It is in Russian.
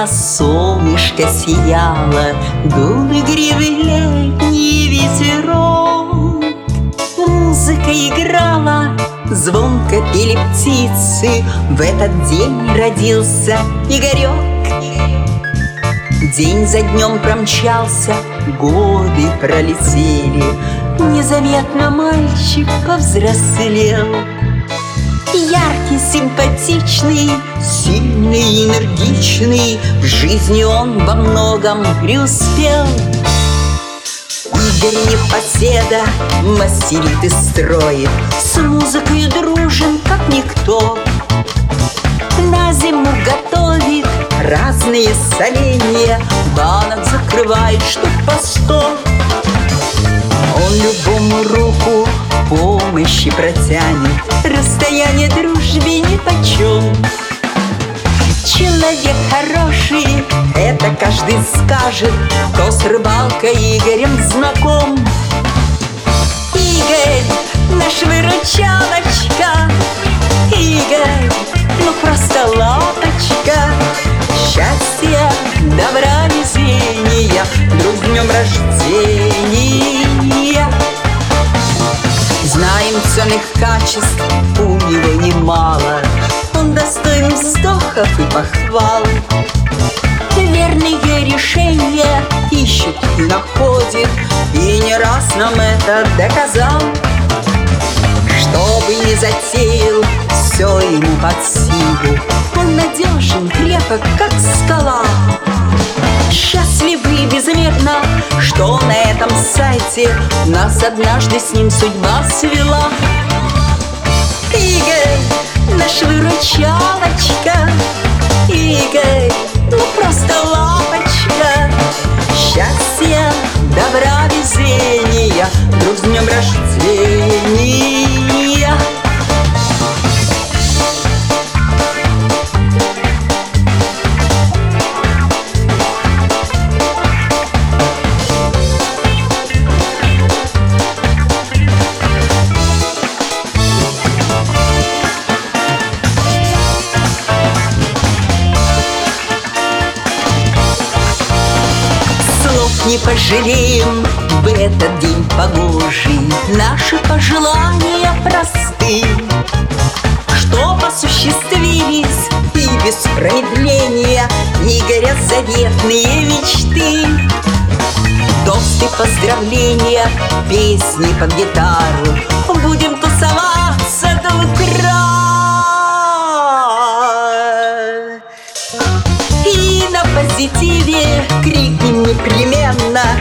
солнышко сияло, дул игривый летний ветерок. Музыка играла, звонко пели птицы. В этот день родился Игорек. День за днем промчался, годы пролетели, незаметно мальчик повзрослел. Яркий, симпатичный, сильный, энергичный, в жизни он во многом преуспел. Игорь непоседа мастерит и строит, с музыкой дружен, как никто. На зиму готовит разные соленья, банок закрывает штук по 100. Он любому руку помощи протянет, расстояние дружбе нипочем. Человек хороший, это каждый скажет, кто с рыбалкой Игорем знаком. Игорь, наш выручалочка, Игорь, ну просто лапочка. Счастья, добра, везения, друг, с днем рождения. Знаем ценных качеств у него немало, он достоин вздохов и похвал. Верные решения ищет и находит, и не раз нам это доказал. Что бы ни затеял, все ему под силу, он надежен, крепок, как скала. Счастливы безмерно, что на этом сайте нас однажды с ним судьба свела. Игорь, наш выручалочка, Игорь, ну просто лапочка. Счастья, добра, везения, друг, с днем рождения. Не пожалеем в этот день погожий, наши пожелания просты, чтоб осуществились и без промедления Игоря заветные мечты. Тосты, поздравления, песни под гитару, будем тусоваться до утра. И на позитиве крикнем непременно: